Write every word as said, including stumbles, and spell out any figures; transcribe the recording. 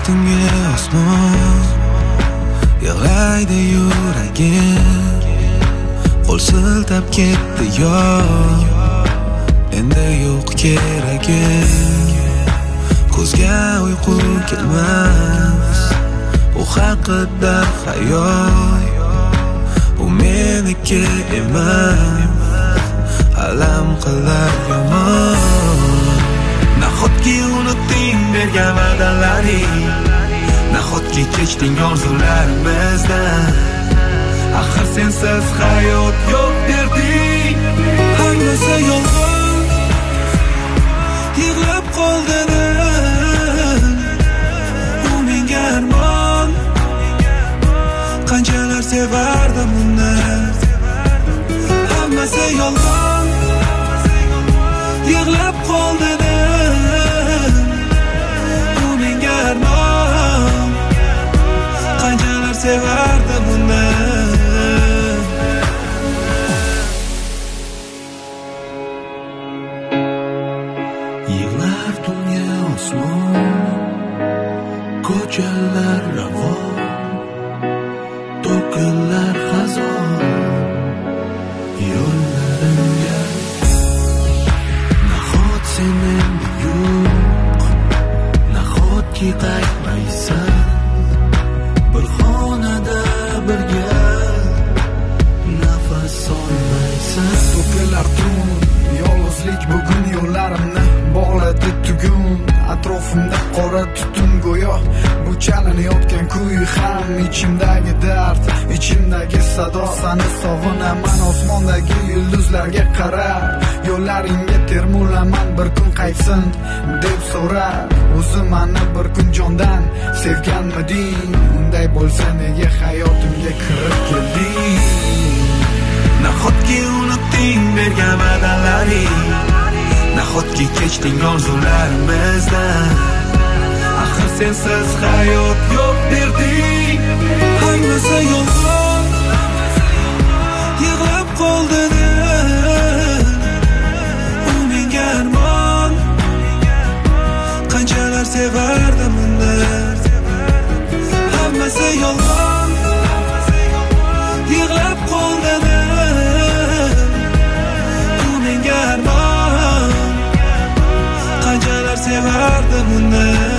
tungi osmon, yig'laydi yuragim, qo'l siltab ketdi yo'q, endi yo'q keragim. Ko'zga uyqu kelmas, u haqida xayol, u meniki emas, alam qilar yomon. Nahotki unutding bergan va'dalaring, nahotki kechding orzularimizdan, axir sensiz hayot yo'q derding. Hammasi yolg'on, yig'lab qoldim, u menga armon, qanchalar sevardim uni. Hammasi yolg'on, yig'lab qoldim, u menga armon, qanchalar sevardim uni. Yig'lar tungi osmon, ko'chalar ravon, to'kinlar xazon yo'llarimga. Nahot sen endi yo'q, nahotki qaytmaysan, bir xonada birga nafas olmaysan. To'kilar tun, yolg'izlik bugun yo'llarimni bog'ladi tugun. Atrofimda qora tutun go'yo, bu chalinayotgan kuy ham ichimdagi dard, ichimdagi sado. Sani sog'inaman osmondagi yulduzlarga qarab, yo'llaringga termulaman bir kun qaytsin deb so'rab. O'zi mani bir kun jondan sevganmiding? Unday bo'lsa nega hayotimga kirib kelding? Nahotki unutding bergan va'dalaring, nahotki kechding orzularimizdan, axir sensiz hayot yo'q derding. Hammasi yolg'on, yig'lab qoldim, u menga armon, qanchalar sevardim uni. Hammasi yolg'on, yig'lab qoldim, u menga armon, qanchalar sevardim uni.